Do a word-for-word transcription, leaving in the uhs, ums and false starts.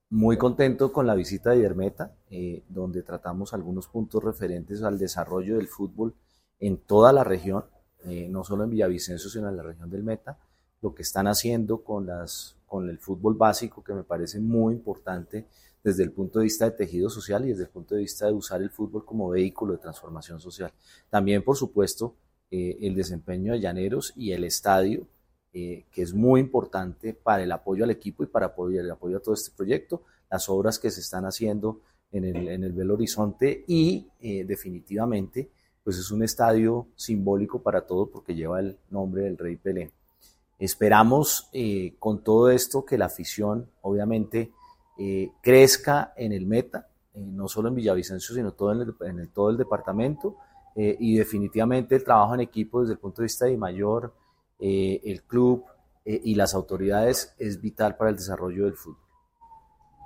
Muy contento con la visita de Yermeta, eh, donde tratamos algunos puntos referentes al desarrollo del fútbol en toda la región, eh, no solo en Villavicencio, sino en la región del Meta, lo que están haciendo con, las, con el fútbol básico, que me parece muy importante desde el punto de vista de tejido social y desde el punto de vista de usar el fútbol como vehículo de transformación social. También, por supuesto, eh, el desempeño de Llaneros y el estadio, eh, que es muy importante para el apoyo al equipo y para apoyar, el apoyo a todo este proyecto, las obras que se están haciendo en el, en el Belo Horizonte y eh, definitivamente pues es un estadio simbólico para todos porque lleva el nombre del Rey Pelé. Esperamos eh, con todo esto que la afición obviamente eh, crezca en el Meta, eh, no solo en Villavicencio, sino todo en, el, en el, todo el departamento, eh, y definitivamente el trabajo en equipo desde el punto de vista de mayor, eh, el club eh, y las autoridades es vital para el desarrollo del fútbol.